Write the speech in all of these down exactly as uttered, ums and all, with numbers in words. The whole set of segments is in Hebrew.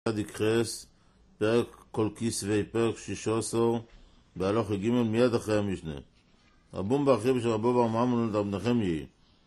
דקרס, פרק כל כיסווי, פרק שישה עשר, בהלוך ג' מיד אחרי המשנה. רבום באחרי של רבו בר מאמון רב נחמיה.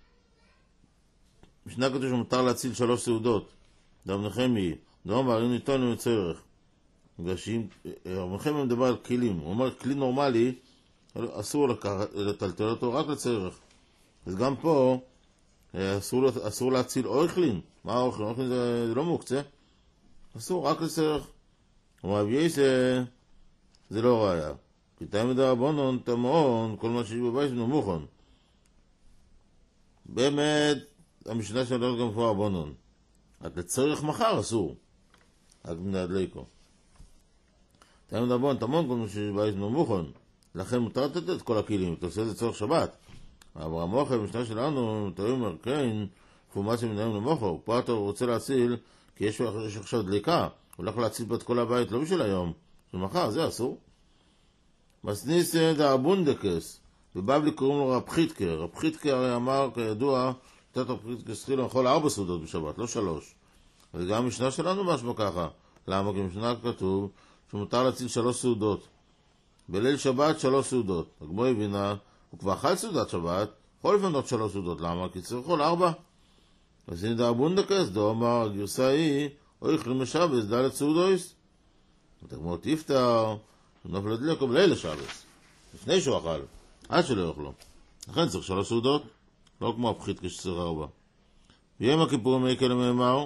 משנה כתוב שמותר להציל שלוש סעודות. רב נחמיה, דרום בערים ניתן עם צורך. רב נחמיה מדבר על כלים. הוא אומר, כלי נורמלי, אסור לטלטל אותו רק לצורך. אז גם פה, אסור, אסור להציל אוכלין. מה אוכלין? אוכלין זה, זה לא מוקצה. אסור רק לצורך. הוא אביי זה, זה לא ראיה. כי תאי מדרבנן תמון, כל מה שיש בבית הוא מוכן. באמת, המשנה שלנו גם פה רבנן. רק לצורך מחר אסור. רק מנהדליקו. תאי מדרבנן תמון, כל מה שיש בבית הוא מוכן. לכן מותר לתת את כל הכלים. אתה עושה את זה צורך שבת. אבל המוחר, במשנה שלנו, אתה אומר, כן, פורמציה מנהים למוחר. פה אתה רוצה להציל, כי יש, יש עכשיו דליקה. הוא הולך להציל פה את כל הבית, לא בשביל היום. של מחר, זה אסור. מסניס דאבונדקס, בבבלי קוראים לו רב חיתקה. רב חיתקה הרי אמר, כידוע, תת רב חיתקה שכיל לאכול ארבע סעודות בשבת, לא שלוש. וגם המשנה שלנו משמע ככה. למה? כי המשנה כתוב שמותר להציל שלוש סעודות. בליל שבת שלוש סעודות. הגמרא הבינה, הוא כבר אכל סעודת שבת, יכול לפנות שלוש סעודות. למה? כי צריך לאכול ארבע. אז הנה דאבונדקס, דו אמר, הגרסה היא, אוי חלים לשבס, דלת סעודויס. הגמרא תפטר, נופל לדליקו בליל השבס, לפני שהוא אכל, עד שלא יאכלו. לכן צריך שלוש סעודות, לא כמו הפחית כשצריך ארבע. ביום הכיפורים מי כאלה מאמר,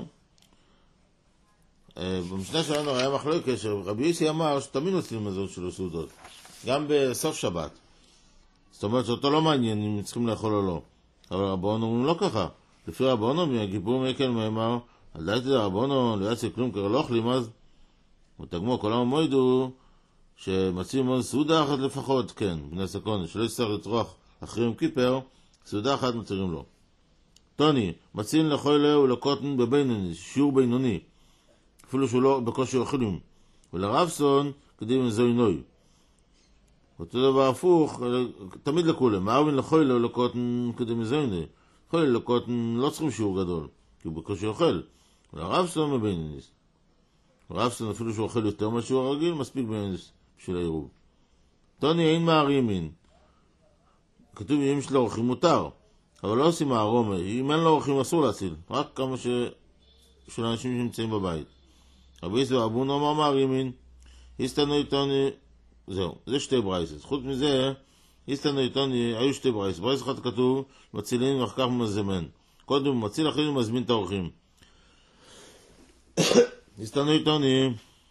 במשנה שלנו היה מחלוקת שרבי יוסי אמר שתמיד נוצלים מזון שלוש סעודות, גם בסוף שבת. זאת אומרת שאותו לא מעניין אם צריכים לאכול או לא. אבל רבון אומרים לא ככה. לפי רבון אומרים, הכיפורים מי כאלה מאמר, על דעתי רבון לא יצא כלום, כבר לא אוכלים אז. ותגמור כל המועד הוא שמציעים עוד סעודה אחת לפחות, כן, בני הסקון, שלא יצטרך לצרוח אחרי יום כיפר, סעודה אחת מציעים לו. טוני, מציעים לחולה ולקוטן בבינוני, שיעור בינוני, אפילו שהוא לא בקושי אוכלים, ולרבסון כדי מזוינוי. אותו דבר הפוך, תמיד לכולם, מערבין לחולה ולקוטן כדי מזוינוי. חולה לקוטן לא צריכים שיעור גדול, כי הוא בקושי אוכל, ולרבסון בבינוני. רבסון אפילו שהוא אוכל יותר משהו הרגיל, מספיק בינוס בשביל העירוב. טוני אין מערימין. כתוב אם שלו אורחים מותר, אבל לא עושים מערומה. אם אין לו אורחים אסור להציל, רק כמה ש... של אנשים שנמצאים בבית. רבי יוסי ואבון אמר מערימין, הסתנו טוני, זהו, זה שתי ברייסס. חוץ מזה, הסתנו טוני, היו שתי ברייסס. ברייס אחד כתוב, מצילין ואחר כך מזמן. קודם הוא מציל, אחרי הוא מזמין את האורחים. הסתנו איתוני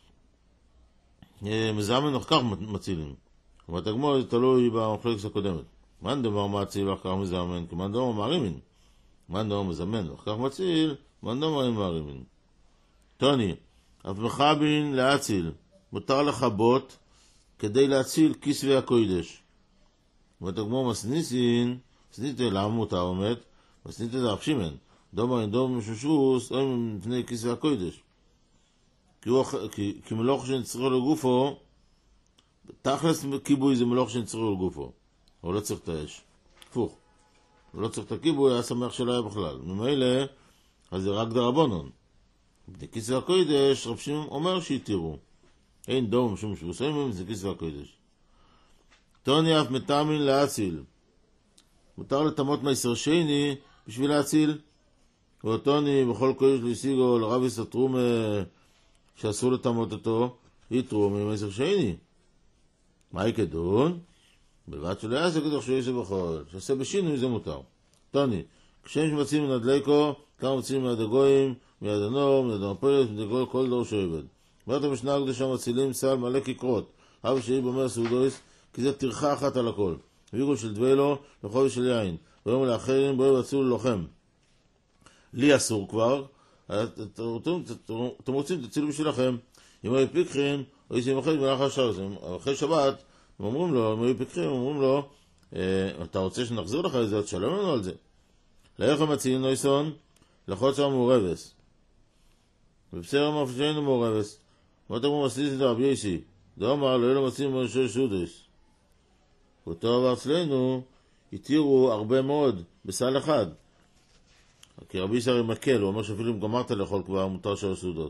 מזמן אחר כך מצילים. אבל תגמור זה תלוי במחלוקת הקודמת. מן דבר מציל אחר כך מזמן, כי מן דבר מערימין. מן דבר מזמן אחר כך מציל, מן דבר מערימין. טוני, אף מחבין להציל. מותר לחבות כדי להציל כיסווי הקודש. ותגמור מסניסין, מסניסין למה מותר עומד? מסניסין זה הפשימן. דומר אין דומר מששוש, או מפני כיסווי הקודש. כי, כי מלוך שנצריך לגופו, תכלס כיבוי זה מלוך שנצריך לגופו. הוא לא צריך את האש. הפוך. הוא לא צריך את הכיבוי, היה שמח שלא היה בכלל. ממילא, אז זה רק דרבנן. בכיסוי הקודש, רב שמעון אומר שיתירו. אין דום משום שבוסעים, זה כיסוי הקודש. טוני אף מטעמין להציל. מותר לתמות מייסר שני בשביל להציל. ואוטוני בכל קודש להשיגו לרב יסתרום שאסור לתמות אותו, יתרו ממייסר שני. מה יקדון? בלבד שלא יעשה כדוך שהוא יעשה בכל. שעשה בשינוי זה מותר. טוני, כשהם שמציעים מנדליקו, כמה מציעים מיד הגויים, מיד הנור, מיד המפלת, מיד כל דור שעבד. ואת המשנה הקדושה מצילים סל מלא כקרות. אבא שלי במר סעודויס, כי זה תרחה אחת על הכל. ויגו של דבלו, לחודש של יין. ויום לאחרים, בואו יבצעו ללוחם. לי אסור כבר, אתם רוצים, תצילו בשבילכם. אם היו פיקחים, או ישים אחרי במהלך השעה. אחרי שבת, הם אומרים לו, אם היו פיקחים, הם אומרים לו, אתה רוצה שנחזיר לך את זה, תשלם לנו על זה. לאיך הם מציעים נויסון? לחוץ המעורבס. ובסדר המפשענו מעורבס. מה אתם מסליס את רבי יוסי? דו אמר, לא אלו מציעים מרשו שודס. אותו עבר אצלנו, התירו הרבה מאוד בסל אחד. כי רבי יוסי הרי מקל, הוא אומר שאפילו אם גמרת לאכול כבר, מותר שלוש סעודות.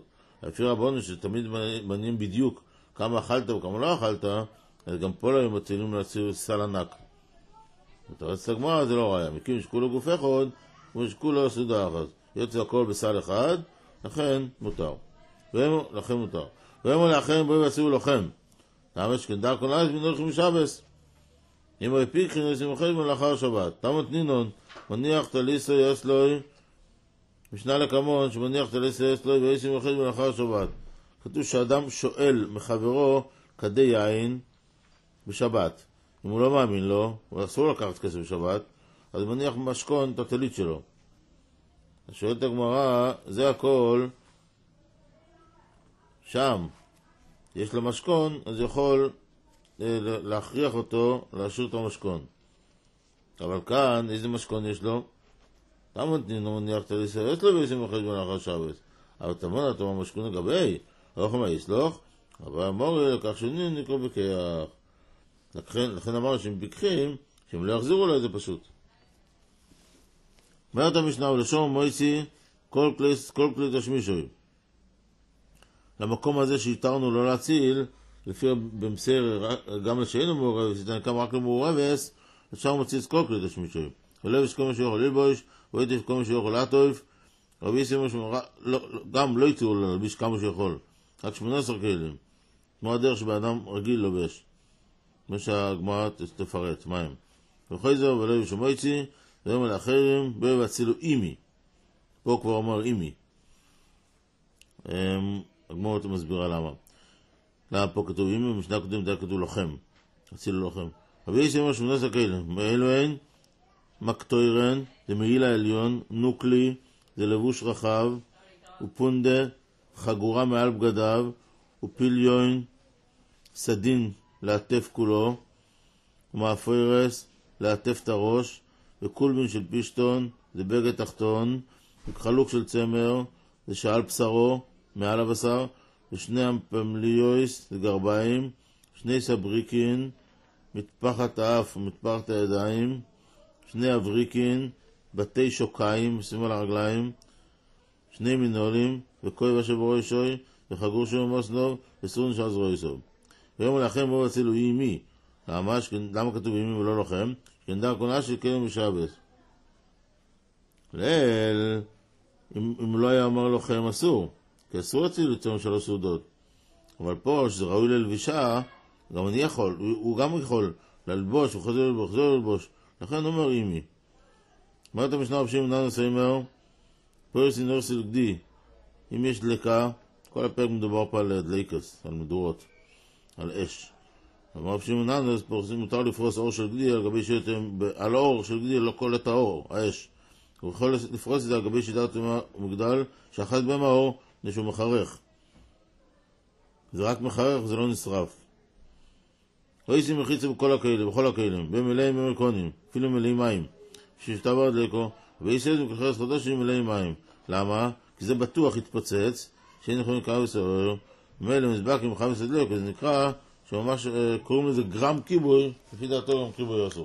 לפי רבנו שתמיד מנים בדיוק כמה אכלת וכמה לא אכלת, אז גם פה לא היו מצילים להציל סל ענק. בתרצת הגמרא זה לא ראיה, מקים שכולו גוף אחד, ושכולו סעודה אחת. יוצא הכל בסל אחד, לכן מותר. לכן מותר. ואמרו לאחרים בואו ועשו לוחם. למה שכנדר כל אז בנו לכם משבס. אם הוא הפיק חינוך עושים חשבון לאחר שבת. תמת נינון, מניח תליסו יסלוי, משנה לקמון שמניח תליסו יסלוי ועושים חשבון לאחר שבת. כתוב שאדם שואל מחברו כדי יין בשבת. אם הוא לא מאמין לו, הוא אסור לקחת כסף בשבת, אז הוא מניח משכון את הטלית שלו. שואלת הגמרא, זה הכל שם. יש לו משכון, אז יכול להכריח אותו להשאיר את המשכון. אבל כאן, איזה משכון יש לו? תמת נינו מניח תליסו יסלוי ועושים חשבון לאחר שבת. אבל תמון אתה המשכון לגבי, לא יכולה יסלוח, אבל אמורי לקח שנין נקרא בקייח. לכן, לכן אמרנו שהם ביקחים, שהם לא יחזירו לו את זה פשוט. אומרת המשנה, ולשום מויצי כל כלי, כל כלי תשמישוי. למקום הזה שהתרנו לא להציל, לפי במסר, גם לשאינו מעורב, שתן כמה רק למעורבס, אפשר מוציא את כל כלי תשמישוי. ולבש כל מה שיכול ללבוש, ואיתף כל מה שיכול להטויף, רבי יסימו שמורה, גם לא יצאו ללביש כמה שיכול, רק שמונה עשר כלים. כמו הדרך שבאדם רגיל לובש. מה שהגמרא תפרט, מה הם. וכל זה, ולא יבשו מויצי, ויום על האחרים, בואו והצילו אימי. פה כבר אומר אימי. הגמרא מסבירה למה. למה פה כתוב אימי, ומשנה קודם די כתוב לוחם. הצילו לוחם. רבי יסימו שמונה עשר כלים. מאלו הן, מקטוירן, זה מעיל העליון, נוקלי, זה לבוש רחב, ופונדה, חגורה מעל בגדיו, ופיליון, סדין לעטף כולו, ומאפוירס לעטף את הראש, וקולבין של פישטון, זה בגד תחתון, וחלוק של צמר, זה שעל בשרו, מעל הבשר, ושני אמפמליויס, זה גרביים, שני סבריקין, מטפחת האף ומטפחת הידיים, שני אבריקין, בתי שוקיים, שים על הרגליים, שני מינולים, וכוי ושברו ישוי, וחגור שם מוסנוב, וסרון שעז רויסוב. ויום לכם בואו הצילו אימי. למה, למה כתוב אימי ולא לוחם? שכנדר קונה של כלם משבס. לאל, אם, אם לא היה אומר לוחם אסור, כי אסור הצילו יצאו שלוש סעודות. אבל פה, שזה ראוי ללבישה, גם אני יכול, הוא, הוא גם יכול ללבוש, וחוזר ללבוש, חוזר ללבוש. לכן אומר אימי. אמרת המשנה רב שמעון ננו סיימר, פרס אינור סילגדי, אם יש דלקה, כל הפרק מדובר פה על דליקס, על מדורות, על אש. אמר רב שמעון ננו, אז פורסים מותר לפרוס אור של גדי, על גבי שיתם, על אור של גדי, לא כל את האור, האש. הוא יכול לפרוס את זה על גבי שיטת מגדל, שאחת בהם האור, זה שהוא מחרך. זה רק מחרך, זה לא נשרף. לא ישים מחיצה בכל הכלים, בכל הכלים, במלאים ומלכונים, אפילו מלאים מים. ששתה בעד לקו, ויסד וכחרס חדש עם מלאים מים. למה? כי זה בטוח התפוצץ, שאין יכולים לקרוא בסדר, מלא מזבק עם חמש עד לקו, זה נקרא, שממש קוראים לזה גרם קיבוי, לפי דעתו גם קיבוי אסור.